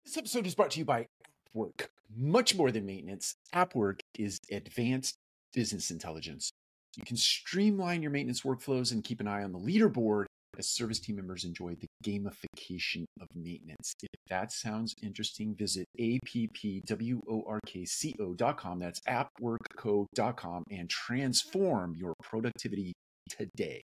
This episode is brought to you by AppWork. Much more than maintenance, AppWork is advanced business intelligence. You can streamline your maintenance workflows and keep an eye on the leaderboard as service team members enjoy the gamification of maintenance. If that sounds interesting, visit appworkco.com. That's appworkco.com and transform your productivity today.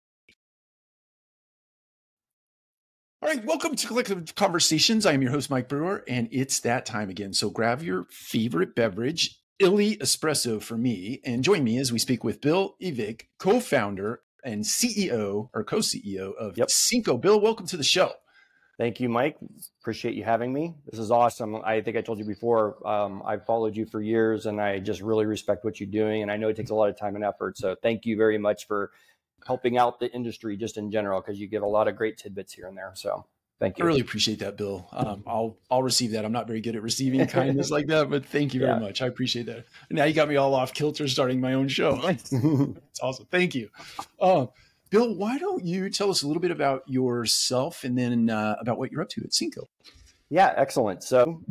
All right, welcome to Collective Conversations. I am your host, Mike Brewer, and it's that time again. So grab your favorite beverage, Illy Espresso for me, and join me as we speak with Bill Evig, co-founder and CEO or co-CEO of Synco. Bill, welcome to the show. Thank you, Mike. Appreciate you having me. This is awesome. I think I told you before, I've followed you for years, and I just really respect what you're doing. And I know it takes a lot of time and effort. So thank you very much for helping out the industry just in general, because you give a lot of great tidbits here and there. So thank you. I really appreciate that, Bill. I'll receive that. I'm not very good at receiving kindness like that, but thank you very much. I appreciate that. Now you got me all off kilter starting my own show. It's awesome. Thank you. Bill, why don't you tell us a little bit about yourself and then about what you're up to at Synco? Yeah, excellent. So,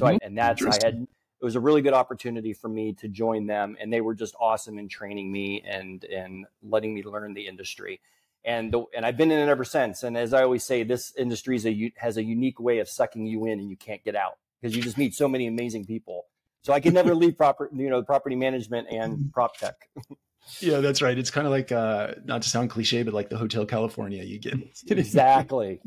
it was a really good opportunity for me to join them, and they were just awesome in training me and letting me learn the industry. And I've been in it ever since. And as I always say, this industry has a unique way of sucking you in, and you can't get out because you just meet so many amazing people. So I could never leave property management and prop tech. Yeah, that's right. It's kind of like, not to sound cliche, but like the Hotel California. You get Exactly.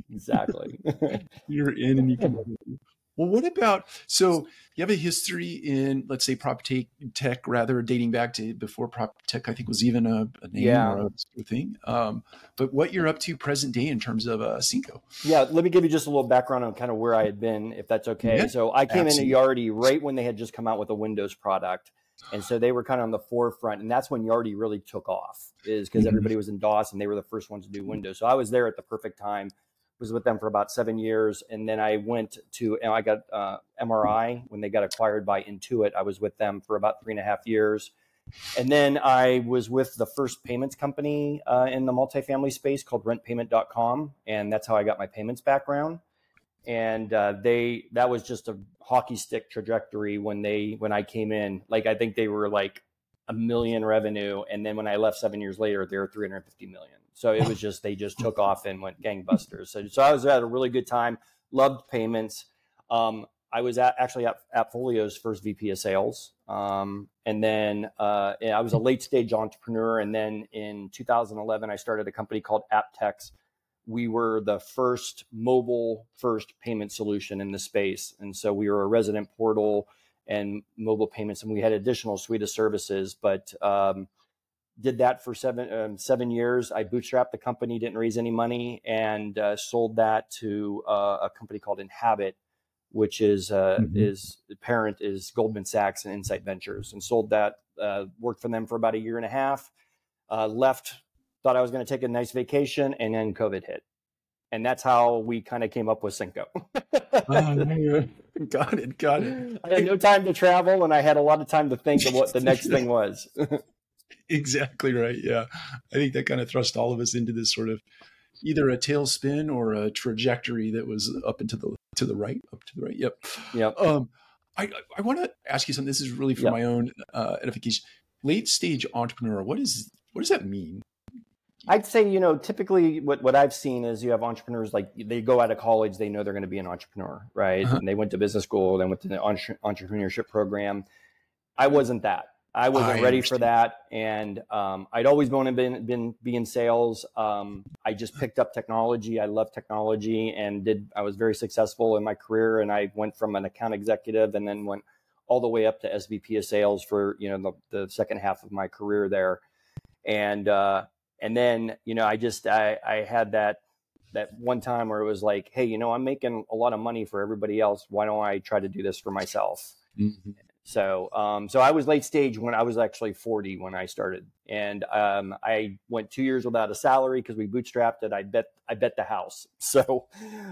You're in and you can. Well, what about, so you have a history in, let's say, prop tech, rather dating back to before prop tech, I think was even a name or a thing. But what you're up to present day in terms of Synco? Yeah, let me give you just a little background on kind of where I had been, if that's okay. Yeah, so I came into Yardi right when they had just come out with a Windows product. And so they were kind of on the forefront. And that's when Yardi really took off, is because everybody was in DOS and they were the first ones to do Windows. So I was there at the perfect time. Was with them for about 7 years. And then I I got MRI when they got acquired by Intuit. I was with them for about 3.5 years. And then I was with the first payments company in the multifamily space called rentpayment.com. And that's how I got my payments background. And that was just a hockey stick trajectory when I came in. Like, I think they were like $1 million revenue. And then when I left 7 years later, they were 350 million. So it was just, they just took off and went gangbusters. So I was at a really good time, loved payments. I was actually at AppFolio's first VP of sales. And then I was a late stage entrepreneur. And then in 2011, I started a company called AppTex. We were the first mobile first payment solution in the space. And so we were a resident portal and mobile payments, and we had additional suite of services, but did that for 7 years. I bootstrapped the company, didn't raise any money, and sold that to a company called Inhabit, which is the parent is Goldman Sachs and Insight Ventures, and sold that. Worked for them for about 1.5 years. Left, thought I was going to take a nice vacation, and then COVID hit, and that's how we kind of came up with Synco. Got it. I had no time to travel, and I had a lot of time to think of what the next thing was. Exactly right. Yeah. I think that kind of thrust all of us into this sort of either a tailspin or a trajectory that was up and to the right. Yep. I want to ask you something. This is really for my own edification. Late stage entrepreneur. What does that mean? I'd say, typically what I've seen is you have entrepreneurs, like they go out of college, they know they're going to be an entrepreneur, right? And they went to business school, then went to the entrepreneurship program. I wasn't that. I wasn't ready for that. And I'd always wanted to be in sales. I just picked up technology. I love technology and I was very successful in my career. And I went from an account executive and then went all the way up to SVP of sales for, the second half of my career there. And then, I had that one time where it was like, hey, I'm making a lot of money for everybody else. Why don't I try to do this for myself? Mm-hmm. So I was late stage when I was actually 40 when I started, and I went 2 years without a salary because we bootstrapped it. I bet the house. So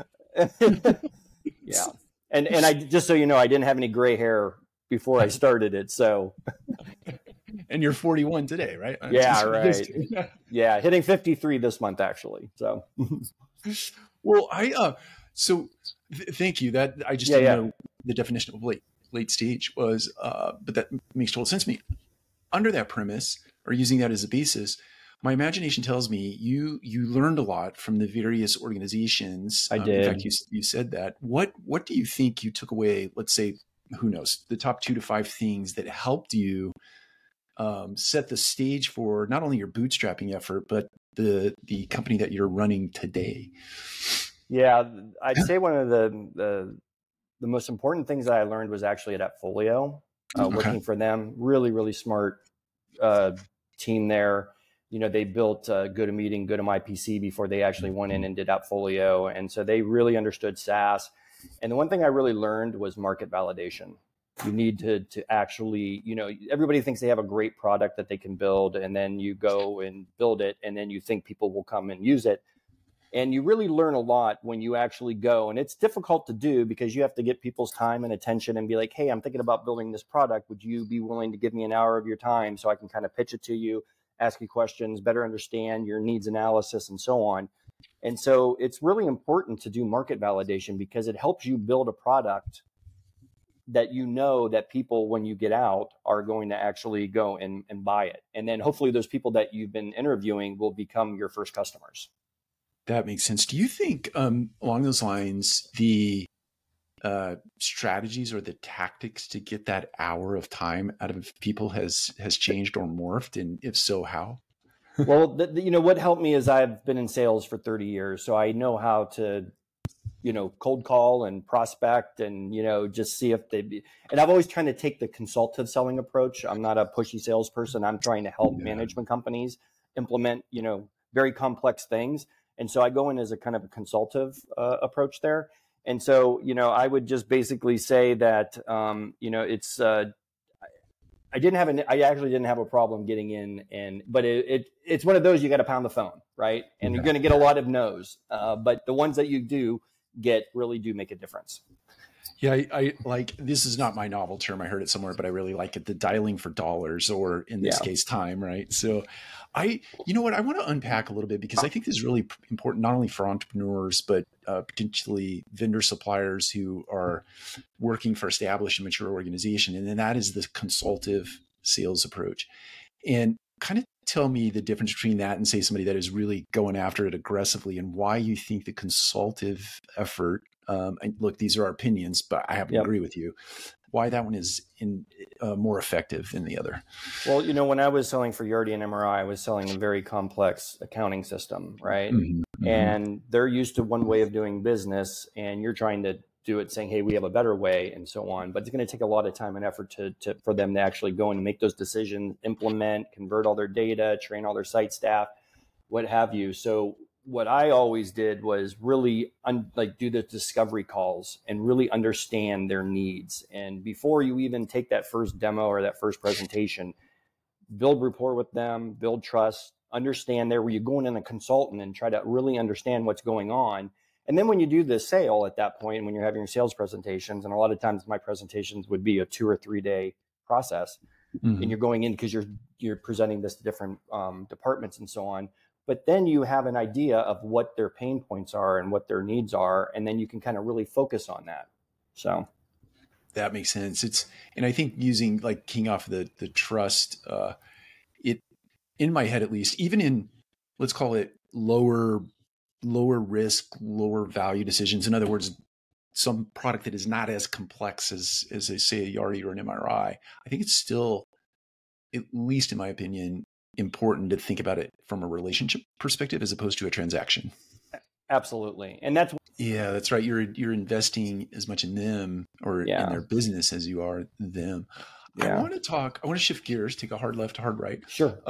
yeah, and I just so you know, I didn't have any gray hair before I started it. So And you're 41 today, right? Yeah, right. Yeah, hitting 53 this month, actually. So, well, so Thank you. That I just didn't know the definition of late stage was, but that makes total sense to me. Under that premise, or using that as a basis, my imagination tells me you learned a lot from the various organizations. I did. In fact, you said that. What do you think you took away? Let's say, who knows, the top 2 to 5 things that helped you set the stage for not only your bootstrapping effort, but the company that you're running today? Yeah, I'd say one of the most important things that I learned was actually at Appfolio, working for them. Really, really smart team there. They built GoToMeeting, GoToMyPC before they actually went in and did Appfolio. And so they really understood SaaS. And the one thing I really learned was market validation. You need to actually, everybody thinks they have a great product that they can build, and then you go and build it, and then you think people will come and use it. And you really learn a lot when you actually go. And it's difficult to do because you have to get people's time and attention and be like, hey, I'm thinking about building this product. Would you be willing to give me an hour of your time so I can kind of pitch it to you, ask you questions, better understand your needs analysis, and so on. And so it's really important to do market validation because it helps you build a product that that people, when you get out, are going to actually go and buy it. And then hopefully those people that you've been interviewing will become your first customers. That makes sense. Do you think along those lines, the strategies or the tactics to get that hour of time out of people has changed or morphed? And if so, how? Well, what helped me is I've been in sales for 30 years. So I know how to, cold call and prospect and, just see if and I've always tried to take the consultative selling approach. I'm not a pushy salesperson. I'm trying to help management companies implement, very complex things. And so I go in as a kind of a consultative approach there. And so, I would just basically say that, it's, I actually didn't have a problem getting in, but it's one of those, you got to pound the phone, right? And you're going to get a lot of no's, but the ones that you do get really do make a difference. Yeah, I like, this is not my novel term. I heard it somewhere, but I really like it. The dialing for dollars, or in this case, time, right? So I want to unpack a little bit because I think this is really important, not only for entrepreneurs, but potentially vendor suppliers who are working for established and mature organization. And then that is the consultative sales approach. And kind of tell me the difference between that and, say, somebody that is really going after it aggressively, and why you think the consultative effort, and look, these are our opinions, but I happen to agree with you, why that one is more effective than the other. Well, when I was selling for Yardi and MRI, I was selling a very complex accounting system, right? Mm-hmm. And they're used to one way of doing business, and you're trying to do it saying, hey, we have a better way, and so on. But it's going to take a lot of time and effort for them to actually go and make those decisions, implement, convert all their data, train all their site staff, what have you. So what I always did was really do the discovery calls and really understand their needs. And before you even take that first demo or that first presentation, build rapport with them, build trust, understand where you go in a consultant and try to really understand what's going on. And then when you do the sale at that point, when you're having your sales presentations, and a lot of times my presentations would be a 2 or 3 day process, and you're going in because you're presenting this to different departments and so on. But then you have an idea of what their pain points are and what their needs are, and then you can kind of really focus on that. So that makes sense. And I think using, like, keying off the trust, it, in my head at least, even in, let's call it lower risk, lower value decisions. In other words, some product that is not as complex as they say a Yardi or an MRI, I think it's still, at least in my opinion, important to think about it from a relationship perspective as opposed to a transaction. Absolutely. And that's right. You're investing as much in them or in their business as you are them. I want to shift gears, take a hard left to hard right. Sure.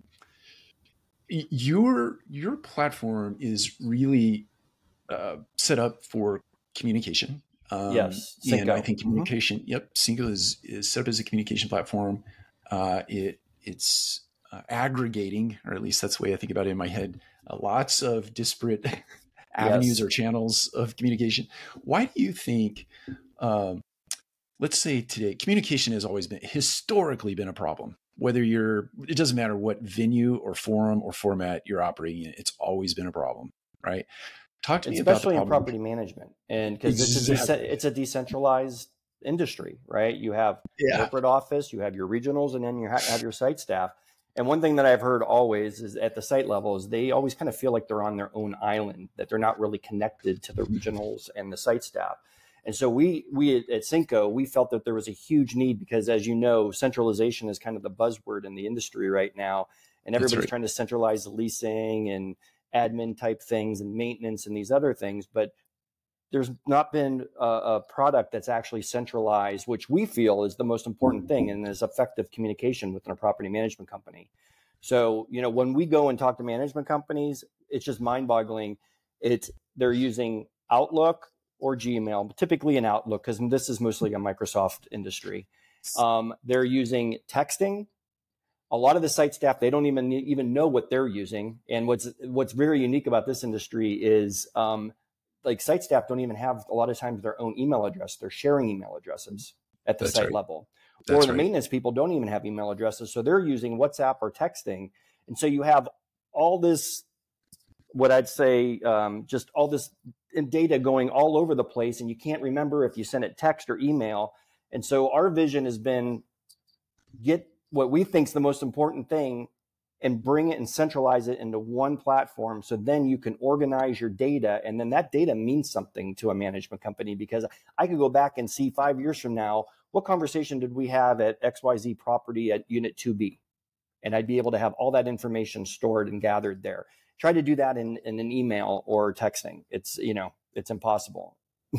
Your platform is really set up for communication. Yes. Synco. And I think communication, Synco is set up as a communication platform. It's aggregating, or at least that's the way I think about it in my head, lots of disparate avenues or channels of communication. Why do you think, let's say today, communication has always historically been a problem? Whether it doesn't matter what venue or forum or format you're operating in, it's always been a problem, right? Talk to me about especially in property management, and because it's a decentralized industry, right? You have corporate office, you have your regionals, and then you have your site staff. And one thing that I've heard always is at the site level is they always kind of feel like they're on their own island, that they're not really connected to the regionals and the site staff. And so we at Cinco, we felt that there was a huge need because, as you know, centralization is kind of the buzzword in the industry right now. And everybody's trying to centralize leasing and admin type things and maintenance and these other things. But there's not been a product that's actually centralized, which we feel is the most important thing, and is effective communication within a property management company. So, when we go and talk to management companies, it's just mind-boggling. They're using Outlook or Gmail, typically in Outlook, because this is mostly a Microsoft industry. They're using texting. A lot of the site staff, they don't even know what they're using. And what's very unique about this industry is like site staff don't even have a lot of times their own email address. They're sharing email addresses at the site level. Or the maintenance people don't even have email addresses. So they're using WhatsApp or texting. And so you have all this, what I'd say, just all this data going all over the place, and you can't remember if you sent it text or email. And so our vision has been get what we think is the most important thing and bring it and centralize it into one platform. So then you can organize your data. And then that data means something to a management company, because I could go back and see 5 years from now, what conversation did we have at XYZ property at unit 2B? And I'd be able to have all that information stored and gathered there. Try to do that in an email or texting. It's impossible.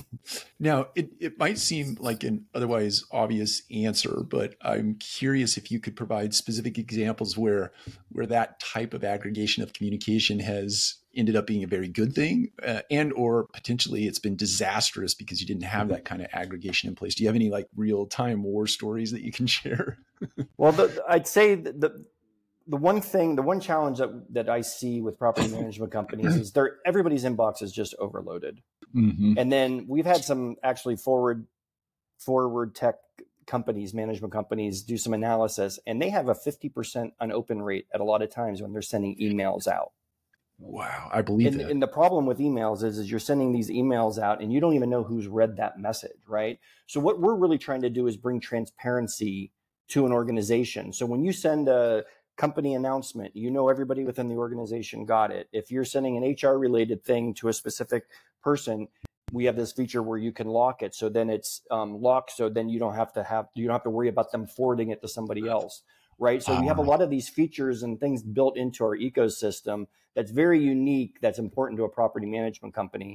Now, it might seem like an otherwise obvious answer, but I'm curious if you could provide specific examples where that type of aggregation of communication has ended up being a very good thing, and or potentially it's been disastrous because you didn't have that kind of aggregation in place. Do you have any like real-time war stories that you can share? Well, I'd say the one challenge that I see with property management companies is everybody's inbox is just overloaded. Mm-hmm. And then we've had some actually forward tech companies, management companies, do some analysis, and they have a 50% unopen rate at a lot of times when they're sending emails out. Wow, I believe that. And the problem with emails is you're sending these emails out and you don't even know who's read that message, right? So what we're really trying to do is bring transparency to an organization. So when you send a company announcement, everybody within the organization got it. If you're sending an HR related thing to a specific person, we have this feature where you can lock it. So then it's locked. So then you don't have to worry about them forwarding it to somebody else. Right. So we have a lot of these features and things built into our ecosystem that's very unique, that's important to a property management company.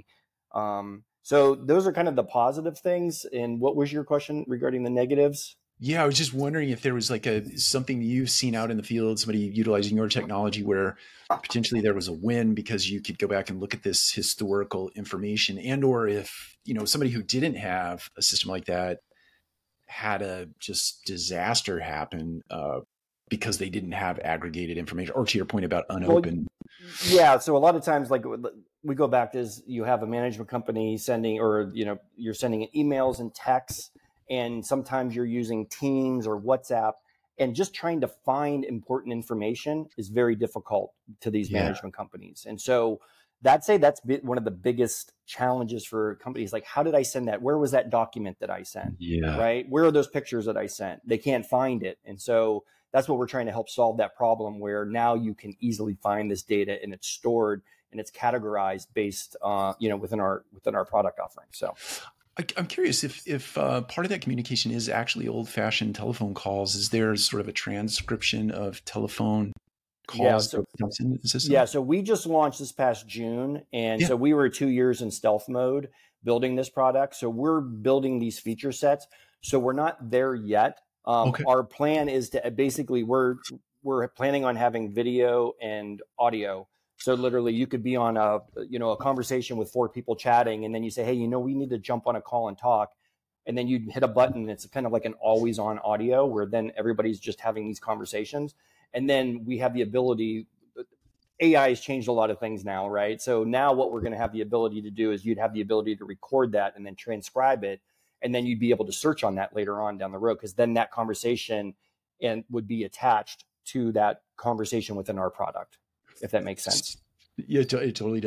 So those are kind of the positive things. And what was your question regarding the negatives? Yeah, I was just wondering if there was like something you've seen out in the field, somebody utilizing your technology where potentially there was a win because you could go back and look at this historical information, and or if, somebody who didn't have a system like that had a just disaster happen because they didn't have aggregated information, or to your point about unopened. Well, yeah. So a lot of times, like we go back to you have a management company sending, or, you're sending emails and texts, and sometimes you're using Teams or WhatsApp, and just trying to find important information is very difficult to these management companies. And so that's one of the biggest challenges for companies. Like, how did I send that? Where was that document that I sent? Yeah. Right. Where are those pictures that I sent? They can't find it. And so that's what we're trying to help solve, that problem, where now you can easily find this data and it's stored and it's categorized based within our product offering. So I'm curious if part of that communication is actually old-fashioned telephone calls. Is there sort of a transcription of telephone calls that comes into the system? Yeah, so we just launched this past June, and so we were 2 years in stealth mode building this product. So we're building these feature sets. So we're not there yet. Our plan is to basically we're planning on having video and audio. So literally you could be on a conversation with 4 people chatting, and then you say, hey, we need to jump on a call and talk. And then you hit a button. It's kind of like an always on audio where then everybody's just having these conversations. And then we have the ability, AI has changed a lot of things now, right? So now what we're going to have the ability to do is you'd have the ability to record that and then transcribe it. And then you'd be able to search on that later on down the road, because then that conversation would be attached to that conversation within our product, if that makes sense. Yeah, it totally does.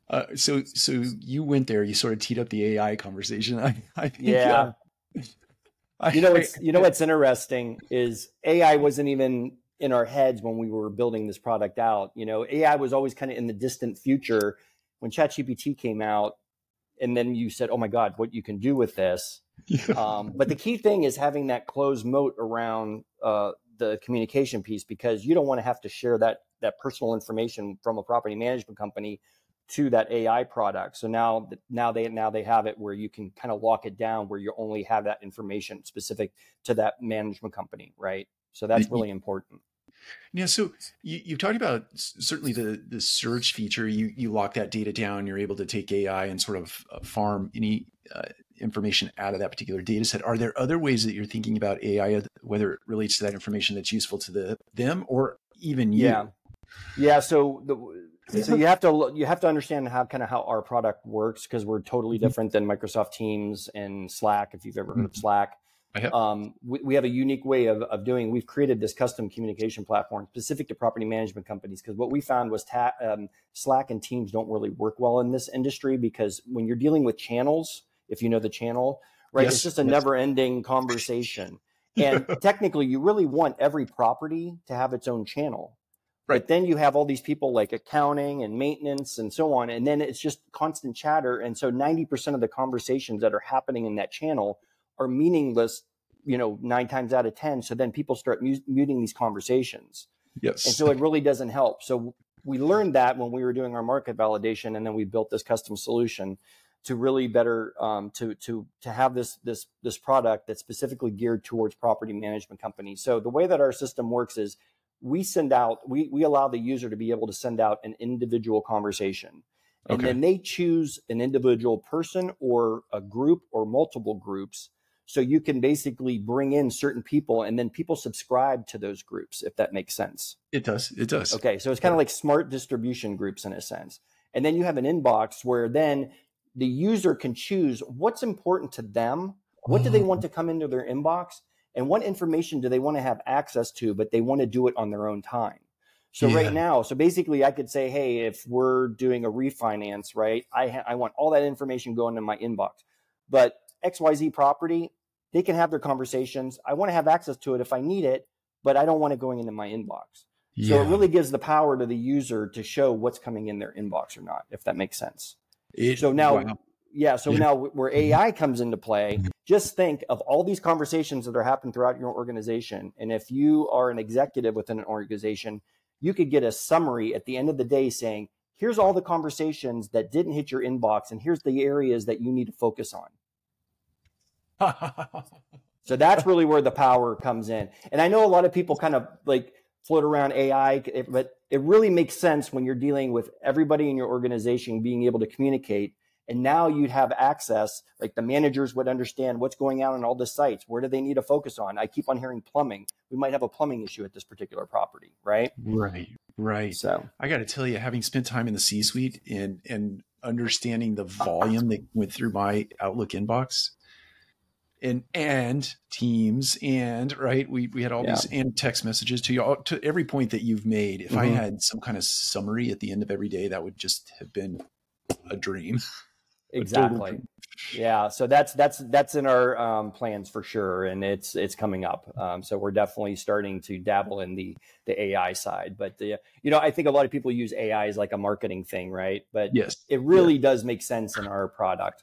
So you went there, you sort of teed up the AI conversation. I think, yeah. What's interesting is AI wasn't even in our heads when we were building this product out. AI was always kind of in the distant future when ChatGPT came out, and then you said, "Oh my God, what you can do with this!" But the key thing is having that closed moat around the communication piece, because you don't want to have to share that personal information from a property management company to that AI product. So now they have it where you can kind of lock it down, where you only have that information specific to that management company, right? So that's really important. Yeah. So you've talked about certainly the search feature. You lock that data down. You're able to take AI and sort of farm any information out of that particular data set. Are there other ways that you're thinking about AI, whether it relates to that information that's useful to them or even you? Yeah. So you have to understand how our product works, because we're totally different than Microsoft Teams and Slack. If you've ever heard of Slack, we have a unique way of doing. We've created this custom communication platform specific to property management companies, because what we found was Slack and Teams don't really work well in this industry, because when you're dealing with channels, if you know the channel, right, it's just a never-ending conversation. And technically, you really want every property to have its own channel. Right. But then you have all these people like accounting and maintenance and so on. And then it's just constant chatter. And so 90% of the conversations that are happening in that channel are meaningless, 9 times out of 10. So then people start muting these conversations. Yes. And so it really doesn't help. So we learned that when we were doing our market validation, and then we built this custom solution to really better to have this product that's specifically geared towards property management companies. So the way that our system works is we allow the user to be able to send out an individual conversation, and then they choose an individual person or a group or multiple groups. So you can basically bring in certain people, and then people subscribe to those groups, if that makes sense. It does. Okay. So it's kind of like smart distribution groups in a sense. And then you have an inbox where then the user can choose what's important to them. What do they want to come into their inbox? And what information do they want to have access to, but they want to do it on their own time? So right now, so basically I could say, hey, if we're doing a refinance, right, I want all that information going in my inbox. But XYZ property, they can have their conversations. I want to have access to it if I need it, but I don't want it going into my inbox. So it really gives the power to the user to show what's coming in their inbox or not, if that makes sense. Now where AI comes into play, just think of all these conversations that are happening throughout your organization. And if you are an executive within an organization, you could get a summary at the end of the day saying, here's all the conversations that didn't hit your inbox, and here's the areas that you need to focus on. So that's really where the power comes in. And I know a lot of people kind of like float around AI, but it really makes sense when you're dealing with everybody in your organization being able to communicate. And now you'd have access, like the managers would understand what's going on all the sites. Where do they need to focus on? I keep on hearing plumbing. We might have a plumbing issue at this particular property, right? Right. So I got to tell you, having spent time in the C-suite and understanding the volume that went through my Outlook inbox and Teams and we had all these and text messages to every point that you've made. If I had some kind of summary at the end of every day, that would just have been a dream. Exactly. Yeah. So that's in our plans for sure. And it's coming up. So we're definitely starting to dabble in the AI side, but I think a lot of people use AI as like a marketing thing, right? But it really does make sense in our product.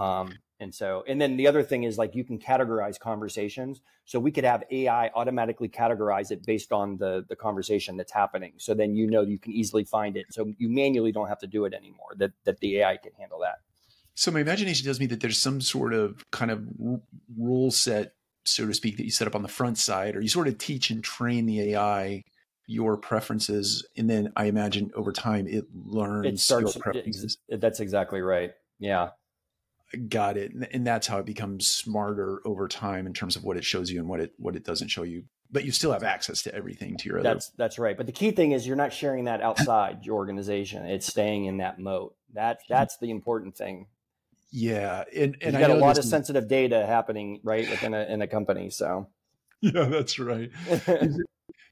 And then the other thing is like you can categorize conversations. So we could have AI automatically categorize it based on the conversation that's happening. So then you can easily find it. So you manually don't have to do it anymore, that the AI can handle that. So my imagination tells me that there's some sort of kind of rule set, so to speak, that you set up on the front side, or you sort of teach and train the AI your preferences. And then I imagine over time it learns your preferences. That's exactly right. Yeah. Got it. And that's how it becomes smarter over time in terms of what it shows you and what it doesn't show you. But you still have access to everything to your other. That's right. But the key thing is you're not sharing that outside your organization. It's staying in that moat. That's the important thing. Yeah. And you've got a lot of sensitive data happening right within a company. So yeah, that's right.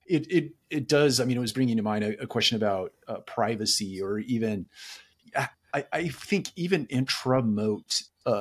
It does. I mean, it was bringing to mind a question about privacy, or even I think even intra-mote,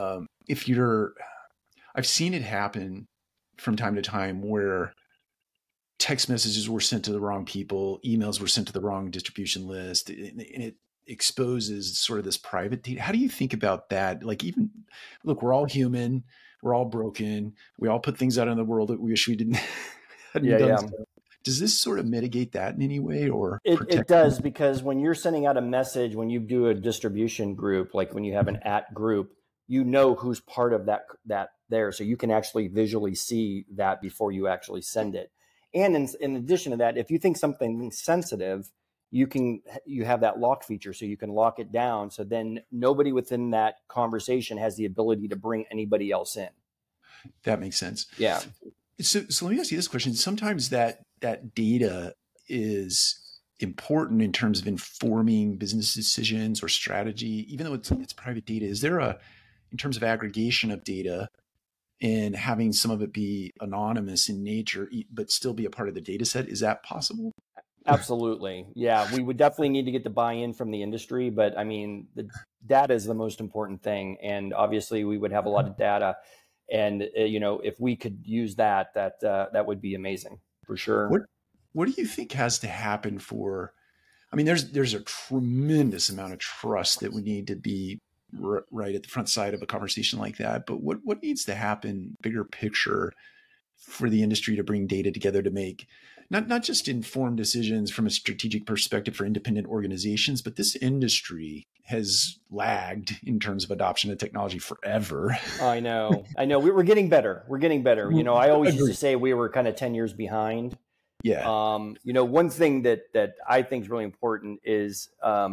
I've seen it happen from time to time where text messages were sent to the wrong people, emails were sent to the wrong distribution list, and it exposes sort of this private data. How do you think about that? Like, even look, we're all human, we're all broken, we all put things out in the world that we wish we didn't. Done. Does this sort of mitigate that in any way, or it does? Because when you're sending out a message, when you do a distribution group, like when you have an @group, you know who's part of that there, so you can actually visually see that before you actually send it. And in addition to that, if you think something's sensitive, you have that lock feature, so you can lock it down. So then nobody within that conversation has the ability to bring anybody else in. That makes sense. Yeah. So let me ask you this question. Sometimes that data is important in terms of informing business decisions or strategy, even though it's private data. Is there in terms of aggregation of data and having some of it be anonymous in nature, but still be a part of the data set, is that possible? Absolutely. Yeah, we would definitely need to get the buy-in from the industry, but I mean, the data is the most important thing. And obviously we would have a lot of data. And, if we could use that would be amazing for sure. What do you think has to happen there's a tremendous amount of trust that would need to be right at the front side of a conversation like that. But what needs to happen, bigger picture, for the industry to bring data together to make not just informed decisions from a strategic perspective for independent organizations, but this industry has lagged in terms of adoption of technology forever. I know. We're getting better. I always used to say we were kind of 10 years behind. Yeah. One thing that I think is really important is,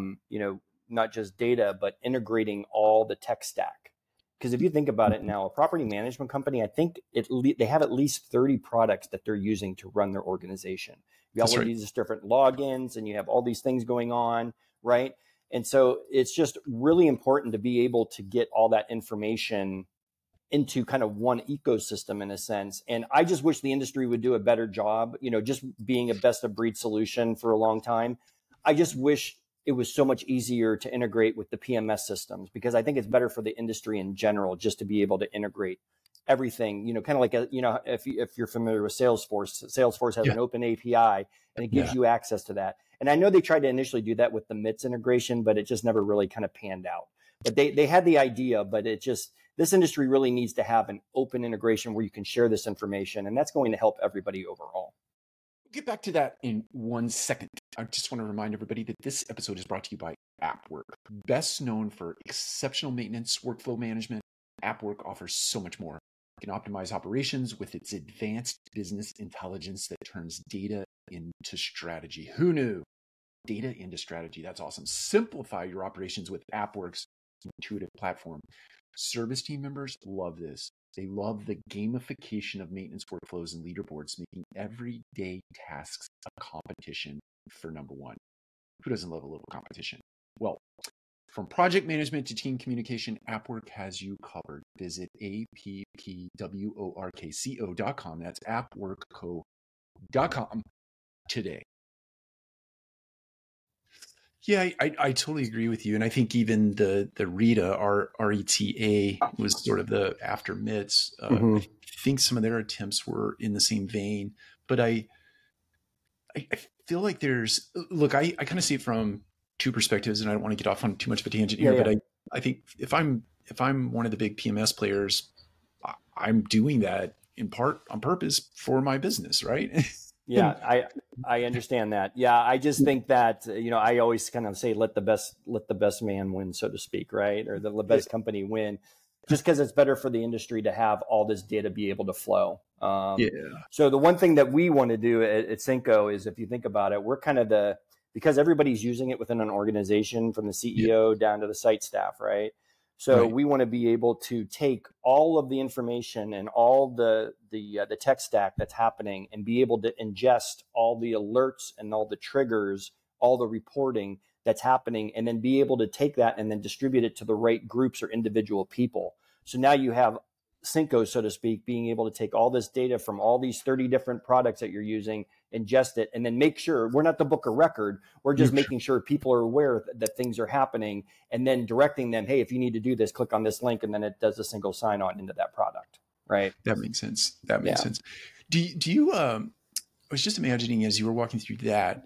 not just data, but integrating all the tech stack. Because if you think about it now, a property management company, I think they have at least 30 products that they're using to run their organization. You all these different logins and you have all these things going on, right? And so it's just really important to be able to get all that information into kind of one ecosystem in a sense. And I just wish the industry would do a better job, just being a best of breed solution for a long time. I just wish it was so much easier to integrate with the PMS systems, because I think it's better for the industry in general just to be able to integrate everything, kind of like, if you're familiar with Salesforce has an open API and it gives you access to that. And I know they tried to initially do that with the MITS integration, but it just never really kind of panned out. But they had the idea, but this industry really needs to have an open integration where you can share this information, and that's going to help everybody overall. We'll get back to that in 1 second. I just want to remind everybody that this episode is brought to you by AppWork. Best known for exceptional maintenance, workflow management, AppWork offers so much more. It can optimize operations with its advanced business intelligence that turns data into strategy. Who knew? Data into strategy. That's awesome. Simplify your operations with AppWork's intuitive platform. Service team members love this. They love the gamification of maintenance workflows and leaderboards, making everyday tasks a competition for number one. Who doesn't love a little competition? Well, from project management to team communication, AppWork has you covered. Visit appworkco.com. That's appworkco.com today. Yeah, I totally agree with you. And I think even the RETA, RETA was sort of the after MITS. I think some of their attempts were in the same vein, but I feel like I kind of see it from two perspectives, and I don't want to get off on too much of a tangent here, but I think if I'm one of the big PMS players, I'm doing that in part on purpose for my business, right? Yeah, I understand that. Yeah, I just think that, I always kind of say, let the best man win, so to speak, right? Or the best company win, just because it's better for the industry to have all this data be able to flow. So the one thing that we want to do at Synco is, if you think about it, we're kind of because everybody's using it within an organization, from the CEO down to the site staff, right? So we want to be able to take all of the information and all the tech stack that's happening and be able to ingest all the alerts and all the triggers, all the reporting that's happening, and then be able to take that and then distribute it to the right groups or individual people. So now you have Synco, so to speak, being able to take all this data from all these 30 different products that you're using, ingest it, and then make sure we're not the book of record. We're just making sure people are aware that things are happening, and then directing them, hey, if you need to do this, click on this link, and then it does a single sign-on into that product. Right. That makes sense. That makes sense. Do you, I was just imagining as you were walking through that,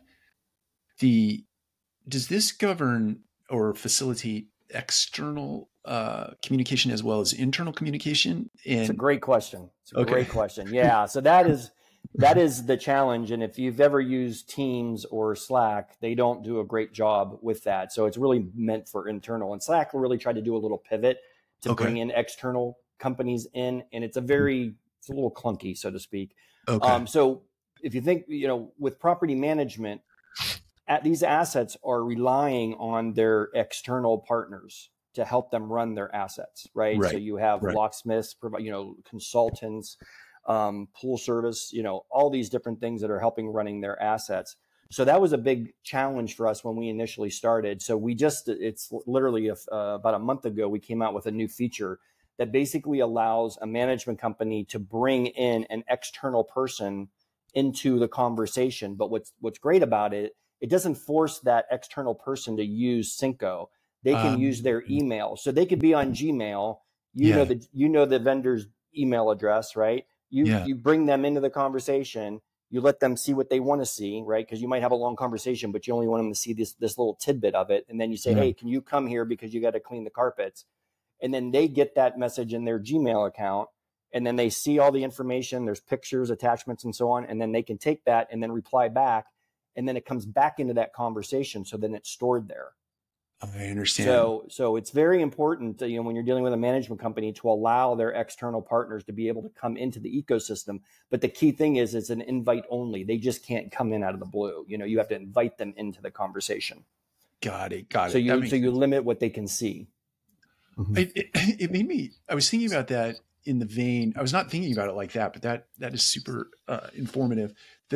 does this govern or facilitate external communication as well as internal communication? It's a great question. Great question. Yeah. So that is the challenge. And if you've ever used Teams or Slack, they don't do a great job with that. So it's really meant for internal. And Slack really tried to do a little pivot to bring in external companies in, and it's a little clunky, so to speak. So if you think, with property management, these assets are relying on their external partners to help them run their assets, right? So you have locksmiths, consultants, pool service, all these different things that are helping running their assets. So that was a big challenge for us when we initially started. So it's literally about a month ago, we came out with a new feature that basically allows a management company to bring in an external person into the conversation. But what's great about it, it doesn't force that external person to use Synco. They can use their email. So they could be on Gmail. You know the vendor's email address, right? You bring them into the conversation. You let them see what they want to see, right? Because you might have a long conversation, but you only want them to see this little tidbit of it. And then you say, hey, can you come here because you got to clean the carpets? And then they get that message in their Gmail account, and then they see all the information. There's pictures, attachments, and so on. And then they can take that and then reply back. And then it comes back into that conversation. So then it's stored there. I understand. So it's very important, when you're dealing with a management company, to allow their external partners to be able to come into the ecosystem. But the key thing is it's an invite only. They just can't come in out of the blue. You have to invite them into the conversation. Got it. So you limit what they can see. Mm-hmm. It made me, I was thinking about that in the vein, I was not thinking about it like that, but that is super informative.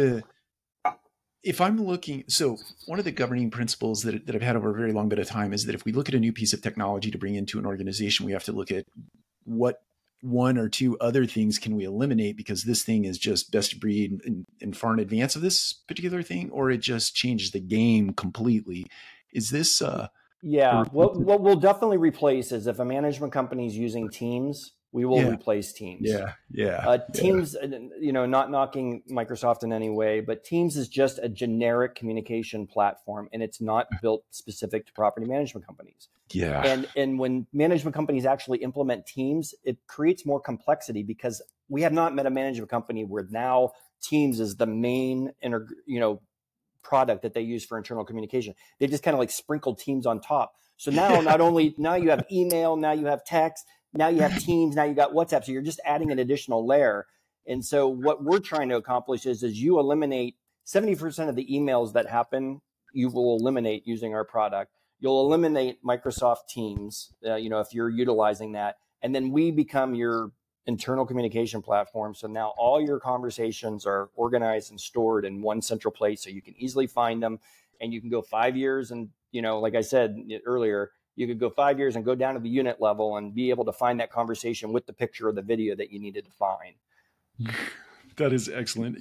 If I'm looking, so one of the governing principles that I've had over a very long bit of time is that if we look at a new piece of technology to bring into an organization, we have to look at what one or two other things can we eliminate, because this thing is just best of breed and far in advance of this particular thing, or it just changes the game completely. Is this, what we'll definitely replace is if a management company is using Teams, we will replace Teams. Teams, not knocking Microsoft in any way, but Teams is just a generic communication platform, and it's not built specific to property management companies. And when management companies actually implement Teams, it creates more complexity, because we have not met a management company where now Teams is the main product that they use for internal communication. They just kind of like sprinkle Teams on top. So now now you have email, now you have text, now you have Teams, now you got WhatsApp. So you're just adding an additional layer. And so what we're trying to accomplish is you eliminate 70% of the emails that happen, you will eliminate using our product. You'll eliminate Microsoft Teams, if you're utilizing that. And then we become your internal communication platform. So now all your conversations are organized and stored in one central place, so you can easily find them, and you can go 5 years. And, like I said earlier, you could go 5 years and go down to the unit level and be able to find that conversation with the picture or the video that you needed to find. That is excellent.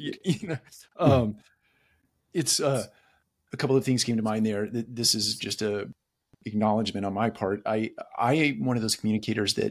It's a couple of things came to mind there. This is just a acknowledgement on my part. I am one of those communicators that,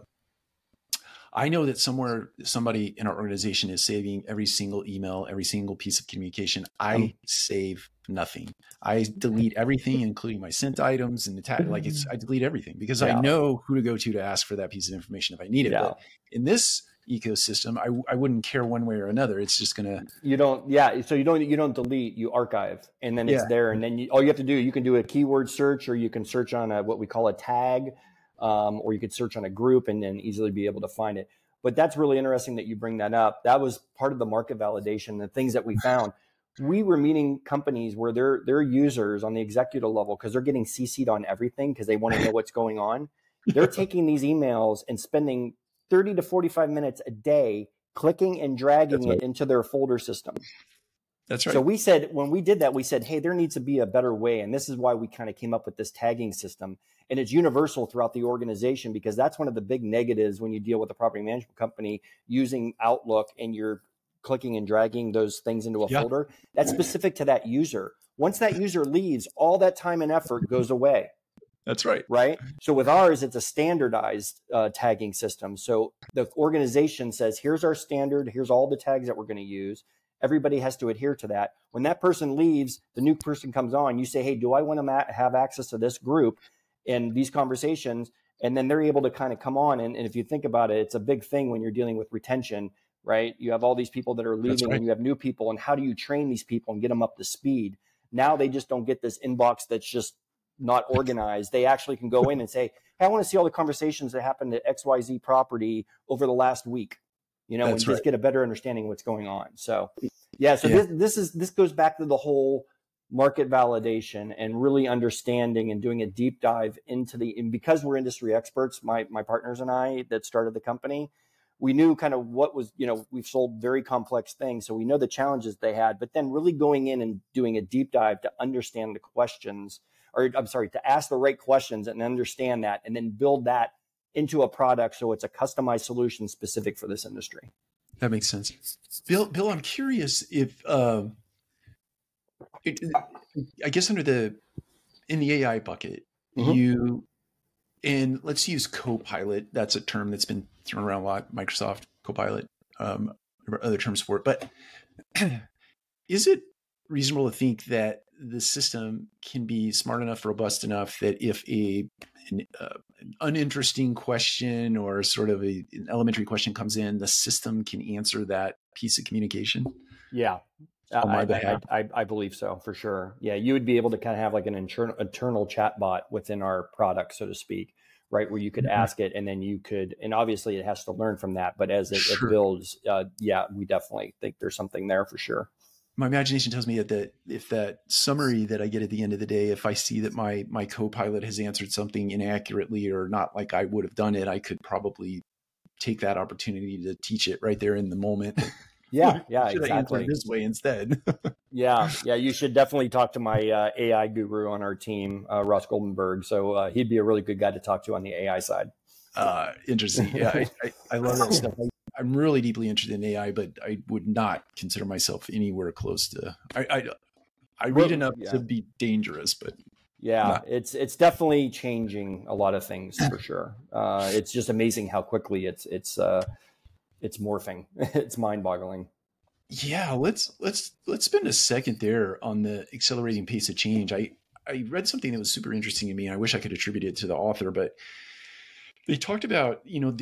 I know that somewhere somebody in our organization is saving every single email, every single piece of communication. I save nothing. I delete everything, including my sent items and I delete everything, because I know who to go to ask for that piece of information if I need it. But in this ecosystem, I wouldn't care one way or another. It's just gonna. So you don't delete, you archive, and then it's there, and then all you have to do, you can do a keyword search, or you can search on what we call a tag. Or you could search on a group and then easily be able to find it. But that's really interesting that you bring that up. That was part of the market validation, the things that we found. We were meeting companies where their users on the executive level, because they're getting CC'd on everything because they want to know what's going on. They're taking these emails and spending 30 to 45 minutes a day clicking and dragging it into their folder system. That's right. So we said, when we did that, we said, hey, there needs to be a better way. And this is why we kind of came up with this tagging system. And it's universal throughout the organization, because that's one of the big negatives when you deal with a property management company using Outlook and you're clicking and dragging those things into a folder. That's specific to that user. Once that user leaves, all that time and effort goes away. That's right. Right. So with ours, it's a standardized tagging system. So the organization says, here's our standard. Here's all the tags that we're going to use. Everybody has to adhere to that. When that person leaves, the new person comes on. You say, hey, do I want to have access to this group and these conversations? And then they're able to kind of come on. And if you think about it, it's a big thing when you're dealing with retention, right? You have all these people that are leaving and you have new people. And how do you train these people and get them up to speed? Now they just don't get this inbox that's just not organized. They actually can go in and say, hey, I want to see all the conversations that happened at XYZ property over the last week, and just get a better understanding of what's going on. So this goes back to the whole market validation and really understanding and doing a deep dive into and because we're industry experts, my partners and I that started the company, we knew kind of what was, we've sold very complex things. So we know the challenges they had, but then really going in and doing a deep dive to understand the questions, to ask the right questions and understand that, and then build that into a product so it's a customized solution specific for this industry. That makes sense. Bill, I'm curious if, I guess in the AI bucket, and let's use Copilot. That's a term that's been thrown around a lot, Microsoft Copilot, other terms for it. But is it reasonable to think that the system can be smart enough, robust enough that if an uninteresting question or sort of an elementary question comes in, the system can answer that piece of communication? Yeah. I believe so, for sure. Yeah, you would be able to kind of have like an internal chat bot within our product, so to speak, right? Where you could ask it and then you could, and obviously it has to learn from that, but as it builds, we definitely think there's something there for sure. My imagination tells me that if that summary that I get at the end of the day, if I see that my Copilot has answered something inaccurately or not like I would have done it, I could probably take that opportunity to teach it right there in the moment. Yeah, should exactly. I answer it this way instead? Yeah. You should definitely talk to my AI guru on our team, Ross Goldenberg. So he'd be a really good guy to talk to on the AI side. Interesting. Yeah, I love that stuff. I'm really deeply interested in AI, but I would not consider myself anywhere close to. I read enough to be dangerous, but it's definitely changing a lot of things for sure. It's just amazing how quickly it's morphing. It's mind-boggling. Yeah, let's spend a second there on the accelerating pace of change. I read something that was super interesting to me, and I wish I could attribute it to the author, but they talked about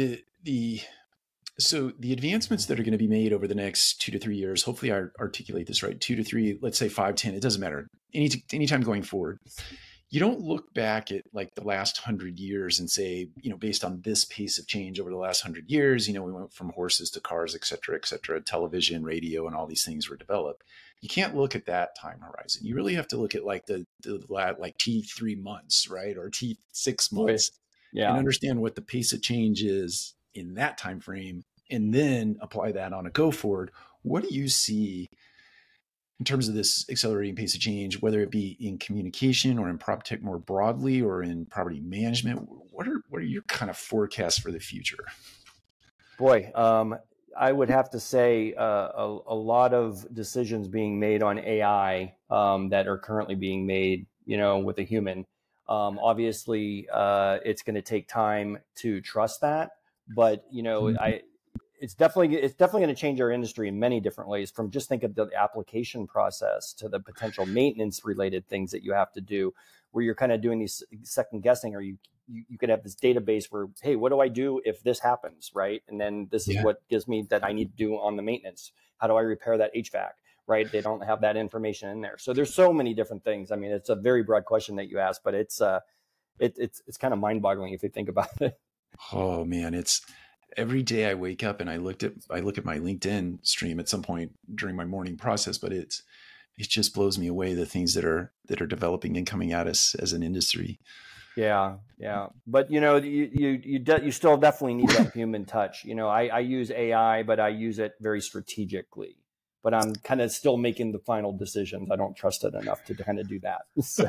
so the advancements that are going to be made over the next 2 to 3 years, hopefully I articulate this right, 2 to 3, let's say 5, 10, it doesn't matter. Anytime going forward, you don't look back at like the last 100 years and say, based on this pace of change over the last 100 years, we went from horses to cars, et cetera, television, radio, and all these things were developed. You can't look at that time horizon. You really have to look at like the T3 months, right? Or T6 months. Yeah. And understand what the pace of change is in that time frame, and then apply that on a go forward. What do you see in terms of this accelerating pace of change, whether it be in communication or in PropTech more broadly, or in property management? What are your kind of forecasts for the future? Boy, I would have to say a lot of decisions being made on AI that are currently being made, with a human. Obviously, it's going to take time to trust that, but it's definitely going to change our industry in many different ways. From just think of the application process to the potential maintenance related things that you have to do, where you're kind of doing these second guessing, or you could have this database where, hey, what do I do if this happens, right? And then this is what gives me that I need to do on the maintenance. How do I repair that HVAC? Right? They don't have that information in there. So there's so many different things. I mean, it's a very broad question that you asked, but it's kind of mind-boggling if you think about it. Oh man, it's every day I wake up and I look at my LinkedIn stream at some point during my morning process, but it just blows me away, the things that are developing and coming at us as an industry. Yeah. But you still definitely need that human touch. I use AI, but I use it very strategically. but I'm kind of still making the final decisions. I don't trust it enough to kind of do that. So.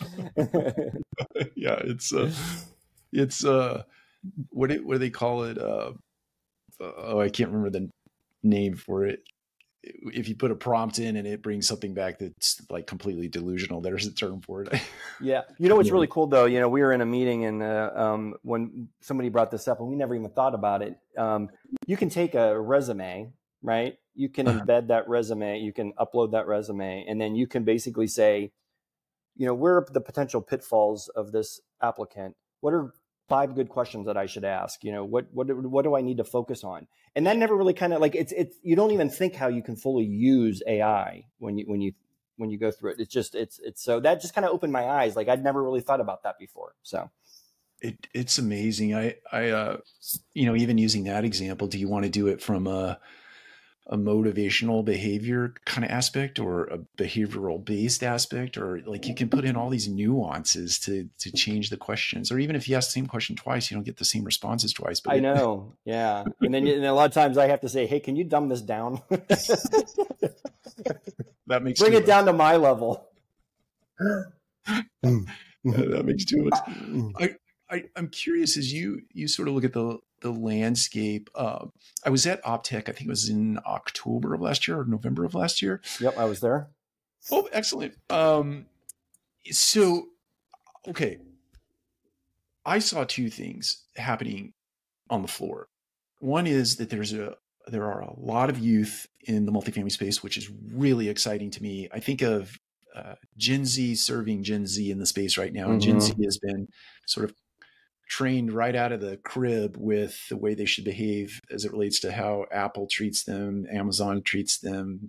Yeah, it's what do they call it? I can't remember the name for it. If you put a prompt in and it brings something back that's like completely delusional, there's a term for it. Yeah. You know, what's really cool though, you know, we were in a meeting and when somebody brought this up and we never even thought about it, you can take a resume, right? You can embed that resume, you can upload that resume, and then you can basically say, you know, where are the potential pitfalls of this applicant? What are 5 good questions that I should ask? You know, what do I need to focus on? And that never really kind of like, it's you don't even think how you can fully use AI when you go through it. It's just, it's so that just kind of opened my eyes. Like I'd never really thought about that before. So it's amazing. I you know, even using that example, do you want to do it from a motivational behavior kind of aspect or a behavioral based aspect, or like you can put in all these nuances to change the questions, or even if you ask the same question twice, you don't get the same responses twice. But I know. Yeah. And then a lot of times I have to say, hey, can you dumb this down? That makes bring it down to my level. That makes too much. I'm curious as you sort of look at the landscape. I was at Optech, I think it was in October of last year or November of last year. Yep, I was there. Oh, excellent. So, okay. I saw 2 things happening on the floor. One is that there are a lot of youth in the multifamily space, which is really exciting to me. I think of Gen Z serving Gen Z in the space right now. And Gen Z has been sort of trained right out of the crib with the way they should behave as it relates to how Apple treats them, Amazon treats them,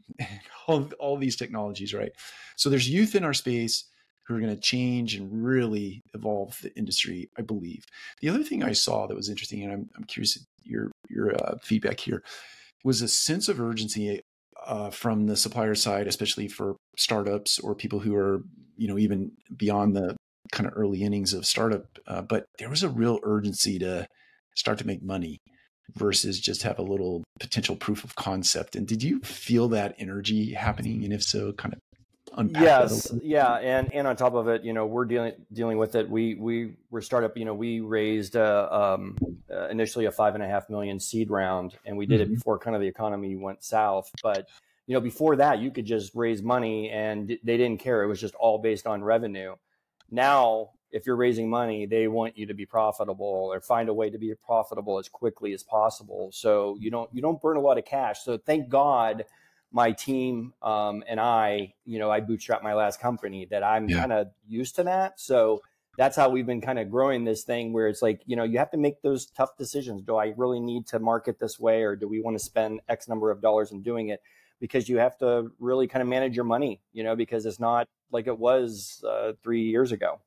all these technologies, right? So there's youth in our space who are going to change and really evolve the industry, I believe. The other thing I saw that was interesting, and I'm curious your feedback here, was a sense of urgency from the supplier side, especially for startups or people who are, you know, even beyond the kind of early innings of startup, but there was a real urgency to start to make money versus just have a little potential proof of concept. And did you feel that energy happening? And if so, kind of unpack Yes, yeah, and on top of it, you know, we're dealing with it. We're startup. You know, we raised initially a $5.5 million seed round, and we did it before kind of the economy went south. But you know, before that, you could just raise money, and they didn't care. It was just all based on revenue. Now, if you're raising money, they want you to be profitable or find a way to be profitable as quickly as possible. So you don't burn a lot of cash. So thank God my team and I bootstrapped my last company that I'm kind of used to that. So that's how we've been kind of growing this thing where it's like, you know, you have to make those tough decisions. Do I really need to market this way, or do we want to spend X number of dollars in doing it? Because you have to really kind of manage your money, you know, because it's not like it was 3 years ago.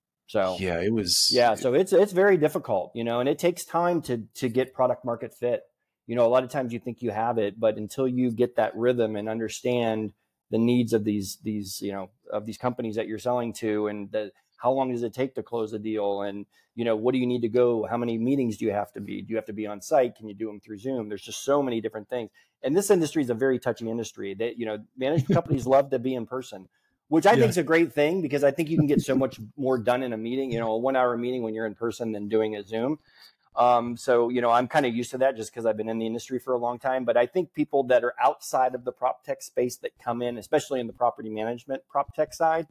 So yeah, it was. Yeah, so it's very difficult, you know, and it takes time to get product market fit. You know, a lot of times you think you have it, but until you get that rhythm and understand the needs of these you know, of these companies that you're selling to, and how long does it take to close a deal, and you know, what do you need to go? How many meetings do you have to be? Do you have to be on site? Can you do them through Zoom? There's just so many different things. And this industry is a very touchy industry. That, you know, management companies love to be in person, which I think is a great thing, because I think you can get so much more done in a meeting, you know, a 1 hour meeting when you're in person than doing a Zoom. So, you know, I'm kind of used to that just because I've been in the industry for a long time. But I think people that are outside of the prop tech space that come in, especially in the property management prop tech side,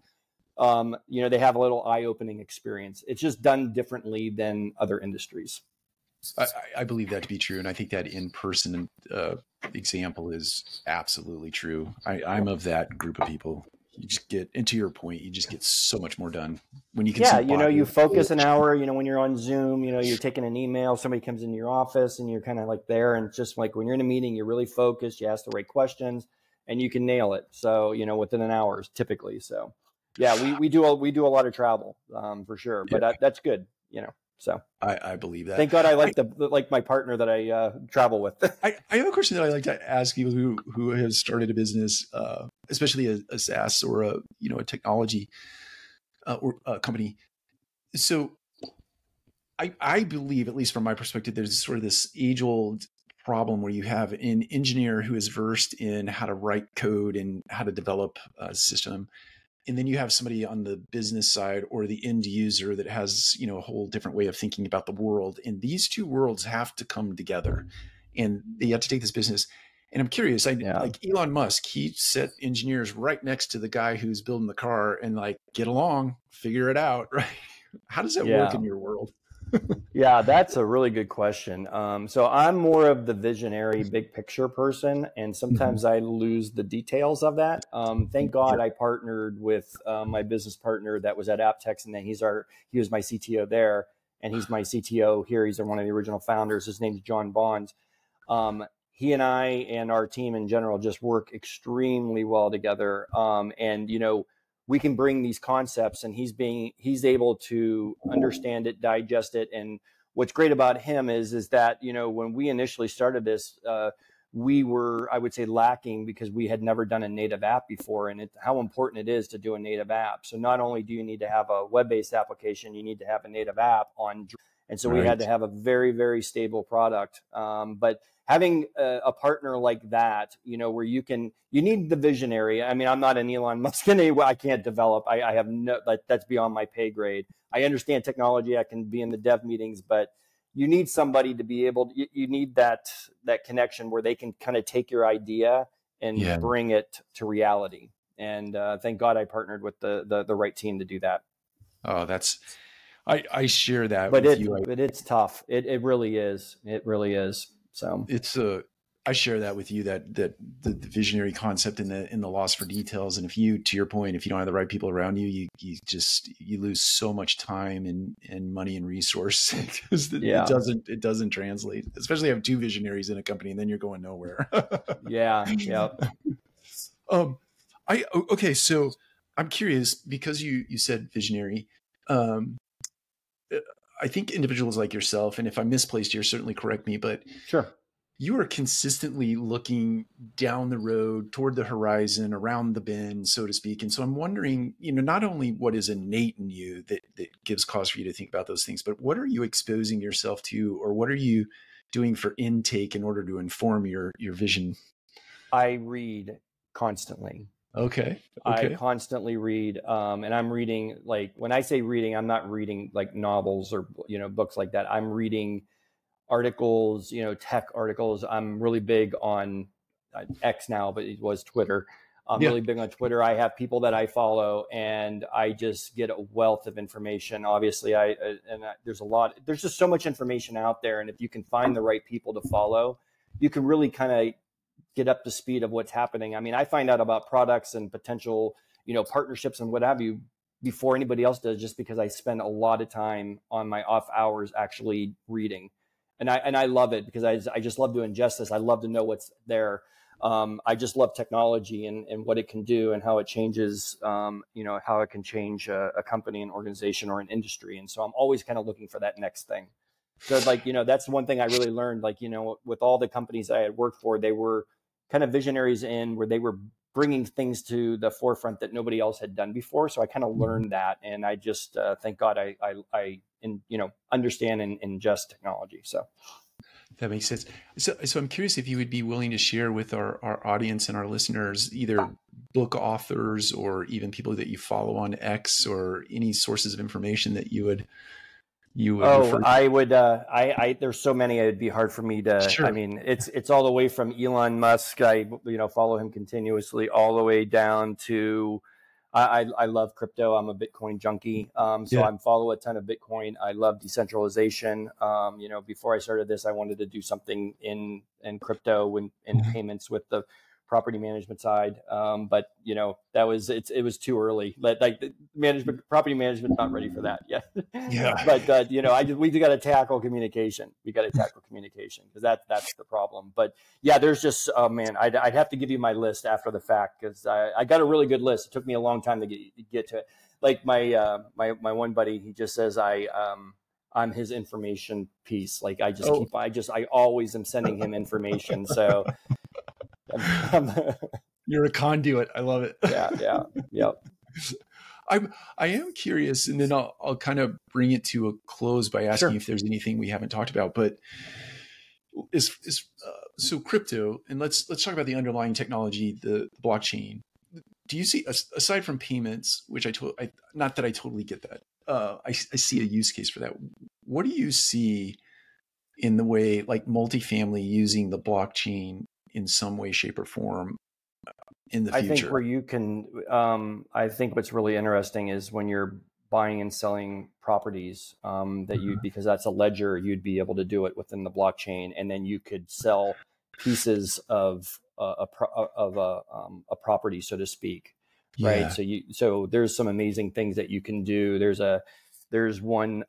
you know, they have a little eye-opening experience. It's just done differently than other industries. I believe that to be true. And I think that in-person example is absolutely true. I'm of that group of people. You just get, and to your point, you just get so much more done when you can see you know, you focus an hour, you know, when you're on Zoom, you know, you're taking an email, somebody comes into your office and you're kind of like there, and it's just like when you're in a meeting, you're really focused, you ask the right questions and you can nail it. So, you know, within an hour typically. So yeah, we do a lot of travel for sure, but that's good, you know. So I believe that. Thank God I like my partner that I travel with. I have a question that I like to ask people who have started a business, especially a SaaS or a technology or a company. So I believe, at least from my perspective, there's sort of this age-old problem where you have an engineer who is versed in how to write code and how to develop a system. And then you have somebody on the business side or the end user that has, a whole different way of thinking about the world. And these two worlds have to come together and they have to take this business. And I'm curious, like Elon Musk, he set engineers right next to the guy who's building the car and like, get along, figure it out, right? How does that work in your world? Yeah, that's a really good question. So I'm more of the visionary, big picture person, and sometimes I lose the details of that. Thank God I partnered with my business partner that was at Aptex, and then he was my CTO there, and he's my CTO here. He's one of the original founders. His name's John Bonds. He and I and our team in general just work extremely well together. And we can bring these concepts, and he's able to understand it, digest it. And what's great about him is that, when we initially started this, we were, I would say, lacking because we had never done a native app before, and how important it is to do a native app. So not only do you need to have a web-based application, you need to have a native app on. And so we had to have a very, very stable product. But having a partner like that, where you need the visionary. I mean, I'm not an Elon Musk in any way. I can't develop. I have that's beyond my pay grade. I understand technology. I can be in the dev meetings, but you need somebody to be able to, you need that connection where they can kind of take your idea and bring it to reality. And thank God I partnered with the right team to do that. Oh, I share that with you. But it's tough. It really is. It really is. So I share that with you, that the visionary concept and the loss for details. And to your point, if you don't have the right people around you, you lose so much time and money and resource because it doesn't translate, especially have two visionaries in a company and then you're going nowhere. Yeah. Okay. So I'm curious because you said visionary, I think individuals like yourself, and if I'm misplaced here, certainly correct me, but sure, you are consistently looking down the road toward the horizon, around the bend, so to speak. And so I'm wondering, not only what is innate in you that gives cause for you to think about those things, but what are you exposing yourself to, or what are you doing for intake in order to inform your vision? I read constantly. Okay. I constantly read, and I'm reading, like, when I say reading, I'm not reading like novels or, books like that. I'm reading articles, tech articles. I'm really big on X now, but it was Twitter. I'm really big on Twitter. I have people that I follow, and I just get a wealth of information. Obviously, there's just so much information out there. And if you can find the right people to follow, you can really kind of get up to speed of what's happening. I mean, I find out about products and potential, partnerships and what have you before anybody else does, just because I spend a lot of time on my off hours actually reading. And I love it because I just love to ingest this. I love to know what's there. I just love technology and what it can do and how it changes, how it can change a company, an organization, or an industry. And so I'm always kind of looking for that next thing. So that's one thing I really learned, with all the companies I had worked for, they were kind of visionaries where they were bringing things to the forefront that nobody else had done before. So I kind of learned that. And I just, thank God I understand and ingest technology. So that makes sense. So I'm curious if you would be willing to share with our audience and our listeners, either book authors or even people that you follow on X or any sources of information that you would. I would. There's so many. It'd be hard for me to. Sure. I mean, it's all the way from Elon Musk. I follow him continuously, all the way down to. I love crypto. I'm a Bitcoin junkie. I follow a ton of Bitcoin. I love decentralization. Before I started this, I wanted to do something in crypto and payments with the property management side. But it was too early. Property management, not ready for that yet. Yeah. But we got to tackle communication. We got to tackle communication because that's the problem. But yeah, there's just, I'd have to give you my list after the fact because I got a really good list. It took me a long time to get to it. Like my one buddy, he just says I'm his information piece. Like I always am sending him information. So. You're a conduit. I love it. Yeah. I am curious, and then I'll kind of bring it to a close by asking if there's anything we haven't talked about. But so crypto, and let's talk about the underlying technology, the blockchain. Do you see, aside from payments, which not that I totally get that, I see a use case for that. What do you see in the way like multifamily using the blockchain in some way, shape, or form in the future? I think where you can, I think what's really interesting is when you're buying and selling properties, because that's a ledger, you'd be able to do it within the blockchain, and then you could sell pieces of a property, so to speak, right? Yeah. So there's some amazing things that you can do. There's one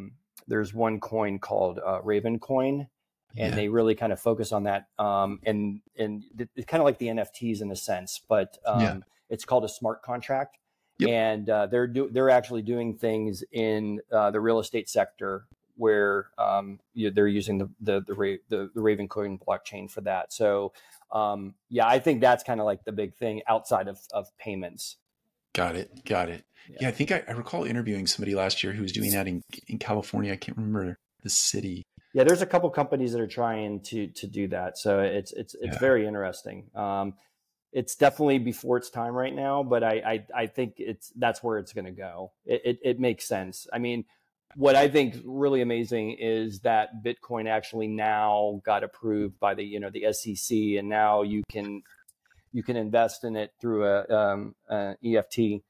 coin called Raven Coin, and they really kind of focus on that. And it's kind of like the NFTs in a sense, but it's called a smart contract. Yep. And they're actually doing things in the real estate sector where they're using the Raven Coin blockchain for that. So I think that's kind of like the big thing outside of payments. Got it. Yeah, I think I recall interviewing somebody last year who was doing that in California. I can't remember the city. Yeah, there's a couple companies that are trying to do that. So it's very interesting. It's definitely before its time right now, but I think that's where it's going to go. It makes sense. I mean, what I think is really amazing is that Bitcoin actually now got approved by the SEC, and now you can invest in it through a EFT.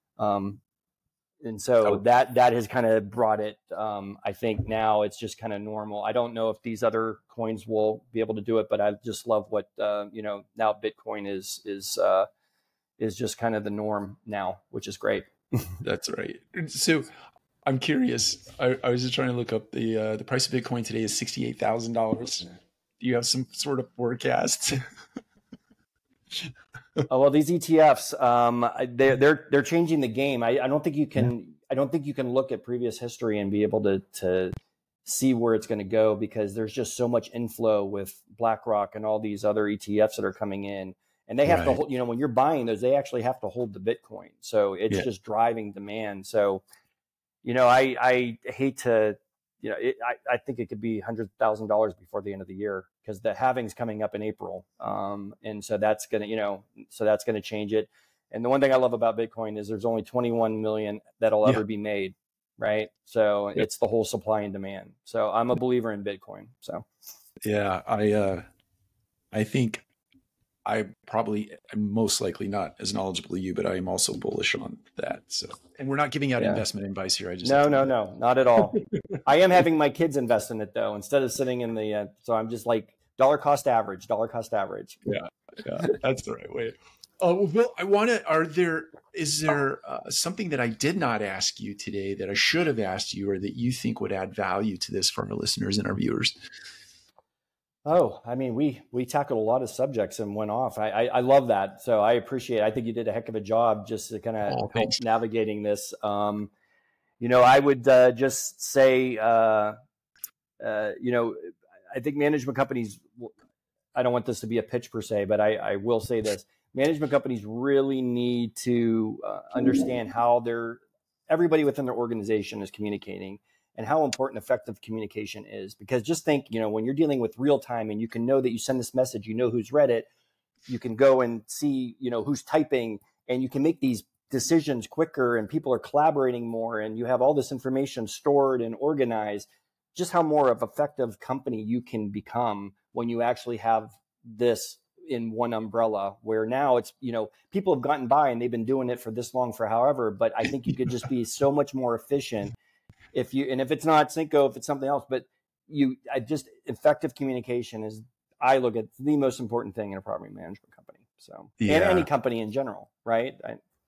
And so that has kind of brought it. I think now it's just kind of normal. I don't know if these other coins will be able to do it, but I just love what now Bitcoin is just kind of the norm now, which is great. That's right. So I'm curious. I was just trying to look up the price of Bitcoin today is $68,000. Do you have some sort of forecast? Oh, well, these ETFs, they're changing the game. I don't think you can. I don't think you can look at previous history and be able to see where it's going to go, because there's just so much inflow with BlackRock and all these other ETFs that are coming in, and they have to hold. When you're buying those, they actually have to hold the Bitcoin, so it's just driving demand. So, I hate to. I think it could be $100,000 before the end of the year, because the halving's coming up in April. And so that's going to change it. And the one thing I love about Bitcoin is there's only 21 million that'll ever be made. Right. So it's the whole supply and demand. So I'm a believer in Bitcoin. So. Yeah, I think I'm most likely not as knowledgeable as you, but I am also bullish on that. So, and we're not giving out investment advice here. No, not at all. I am having my kids invest in it though, instead of sitting in the. So I'm just like dollar cost average. Yeah, that's the right way. Well, is there something that I did not ask you today that I should have asked you, or that you think would add value to this for our listeners and our viewers? Oh, I mean, we tackled a lot of subjects and went off. I love that. So I appreciate it. I think you did a heck of a job just to kind of help navigating this. I would just say, I think management companies, I don't want this to be a pitch per se, but I will say this. Management companies really need to understand how everybody within their organization is communicating, and how important effective communication is. Because just think, when you're dealing with real time, and you can know that you send this message, who's read it, you can go and see, who's typing, and you can make these decisions quicker, and people are collaborating more, and you have all this information stored and organized. Just how more of effective company you can become when you actually have this in one umbrella, where now it's, people have gotten by and they've been doing it for this long, for however, but I think you could just be so much more efficient if it's not Cinco, if it's something else, but effective communication is, I look at, the most important thing in a property management company. So, and any company in general, right?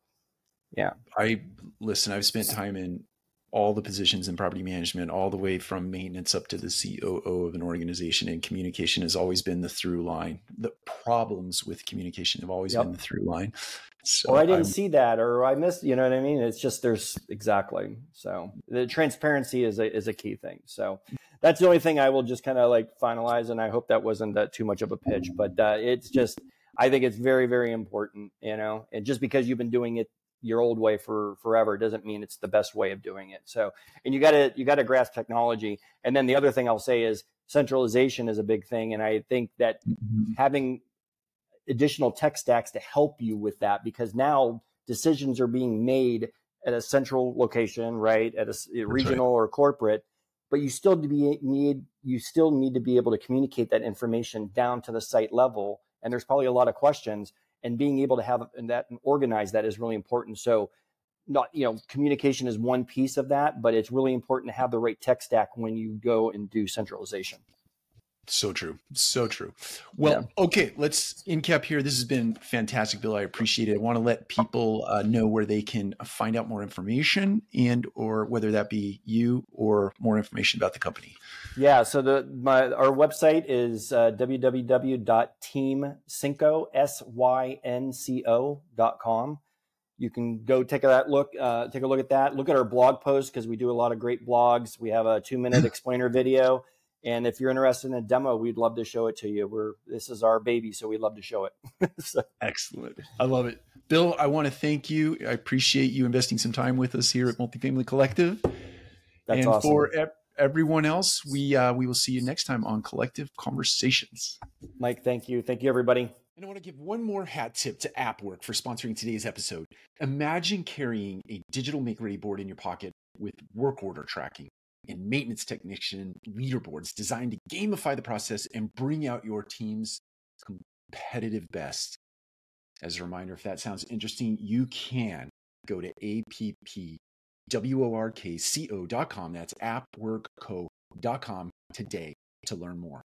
I've spent time in all the positions in property management, all the way from maintenance up to the COO of an organization, and communication has always been the through line. The problems with communication have always been the through line. So I didn't see that, or I missed, you know what I mean? It's just, exactly. So the transparency is a key thing. So that's the only thing I will just kind of like finalize. And I hope that wasn't too much of a pitch, but it's just, I think it's very, very important, and just because you've been doing it your old way for forever doesn't mean it's the best way of doing it. So, and you got to grasp technology. And then the other thing I'll say is, centralization is a big thing. And I think that having additional tech stacks to help you with that, because now decisions are being made at a central location, right? At a regional or corporate, but you still need to be able to communicate that information down to the site level. And there's probably a lot of questions, and being able to have that and organize that is really important. So communication is one piece of that, but it's really important to have the right tech stack when you go and do centralization. So true. So true. Well, okay, let's in cap here. This has been fantastic, Bill. I appreciate it. I want to let people know where they can find out more information, and or whether that be you or more information about the company. Yeah. So our website is www.teamsynco.com. You can go take a look at that. Look at our blog post, because we do a lot of great blogs. We have a 2-minute explainer video. And if you're interested in a demo, we'd love to show it to you. This is our baby, so we'd love to show it. So. Excellent. I love it. Bill, I want to thank you. I appreciate you investing some time with us here at Multifamily Collective. That's and awesome. For everyone else, we will see you next time on Collective Conversations. Mike, thank you. Thank you, everybody. And I want to give one more hat tip to AppWork for sponsoring today's episode. Imagine carrying a digital make-ready board in your pocket with work order tracking and maintenance technician leaderboards designed to gamify the process and bring out your team's competitive best. As a reminder, if that sounds interesting, you can go to appworkco.com. That's appworkco.com today to learn more.